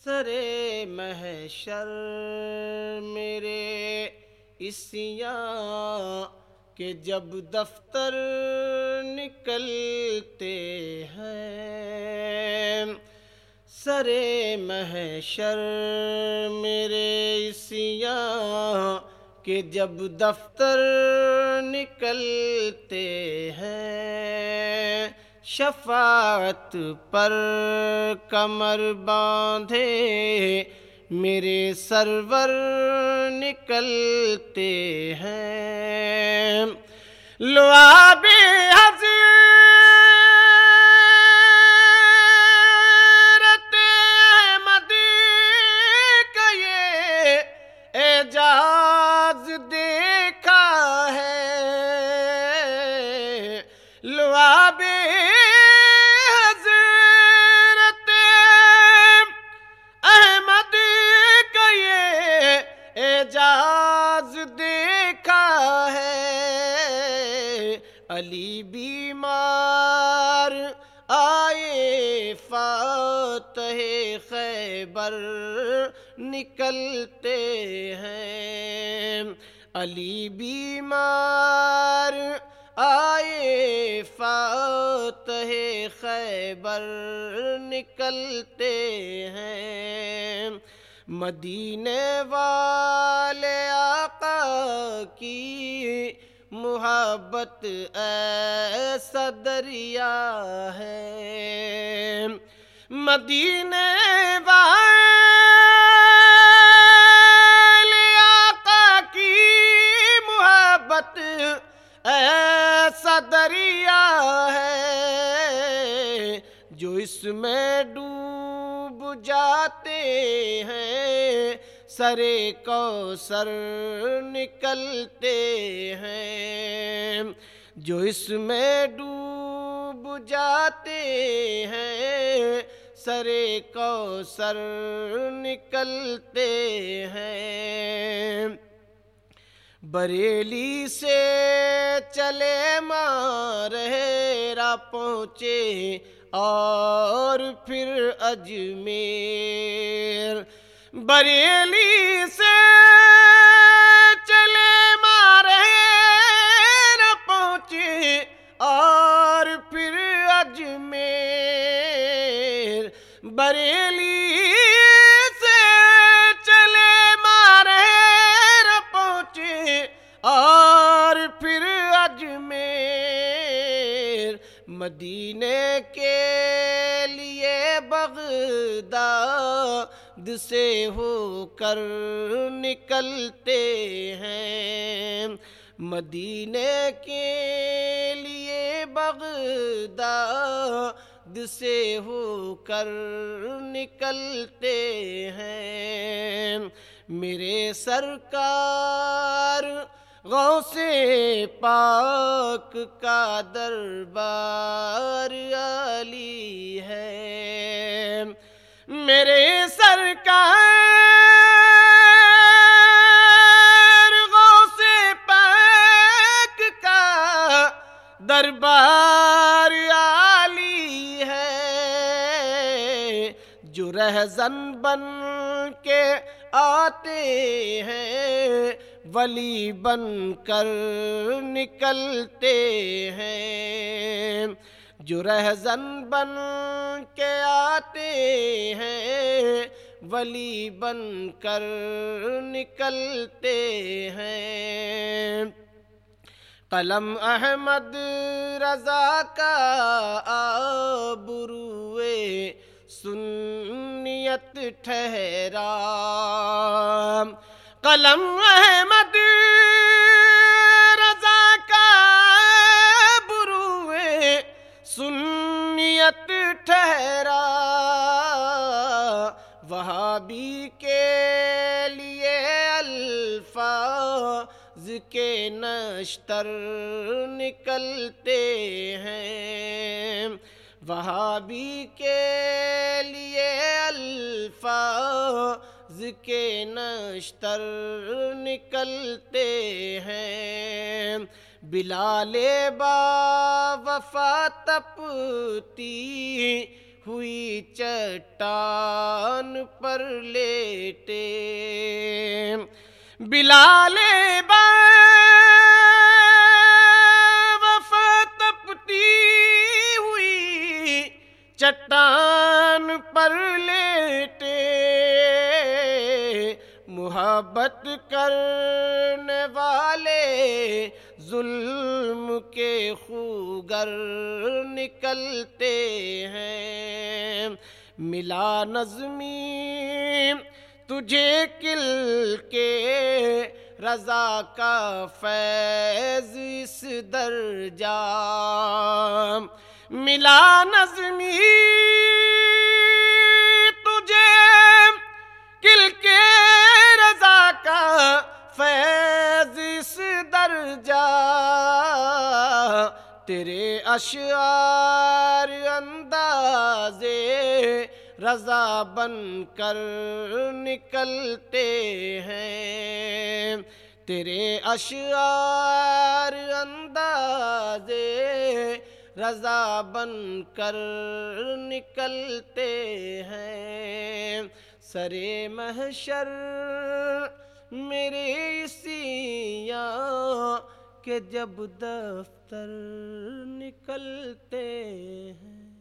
سرے محشر میرے اسیاں کہ جب دفتر نکلتے ہیں، سرے محشر میرے اسیاں کہ جب دفتر نکلتے ہیں، شفاعت پر کمر باندھے میرے سرور نکلتے ہیں۔ لعاب حضرت احمدی کا یہ اعجاز دیکھا ہے، لعاب اعجاز دیکھا ہے۔ علی بیمار آئے فاتح خیبر نکلتے ہیں، علی بیمار آئے فاتح خیبر نکلتے ہیں۔ مدینے والے آقا کی محبت ایسا دریا ہے، مدینے والے آقا کی محبت ایسا دریا ہے، جو اس میں ڈوب جاتے ہیں سرے کوثر نکلتے ہیں، جو اس میں ڈوب جاتے ہیں سرے کوثر نکلتے ہیں۔ بریلی سے چلے ماہرہ پہنچے اور پھر اجمیر، بریلی سے چلے ماہرہ پہنچے اور پھر اجمیر، بریلی سے چلے ماہرہ پہنچے اور پھر اجمیر، مدینے کے لیے بغداد سے ہو کر نکلتے ہیں، مدینے کے لیے بغداد سے ہو کر نکلتے ہیں۔ میرے سرکار غوث پاک کا دربار عالی ہے، میرے سرکار غوث پاک کا دربار عالی ہے، جو رہزن بن کے آتے ہیں ولی بن کر نکلتے ہیں، جو رہزن بن کے آتے ہیں ولی بن کر نکلتے ہیں۔ قلم احمد رضا کا آبروئے سنیت ٹھہرا، قلم احمد رضا کا آبروئے سنیت ٹھہرا، وہابی کے لیے الفاظ کے نشتر نکلتے ہیں، وہابی کے لیے الفاظ کے نشتر نکلتے ہیں۔ بلال با وفا تپتی ہوئی چٹان پر لیٹے، بلال وفا تپتی ہوئی چٹان پر لیٹے، محبت کرنے والے ظلم کے خوگر نکلتے ہیں، ملا نظمی تجھے کل کے رضا کا فیض اس درجہ، ملا نظمی تجھے کل کے رضا کا فیض اس درجہ، تیرے اشعار انداز رضا بن کر نکلتے ہیں، تیرے اشعار انداز رضا بن کر نکلتے ہیں، سرے محشر میرے سیاں کہ جب دفتر نکلتے ہیں۔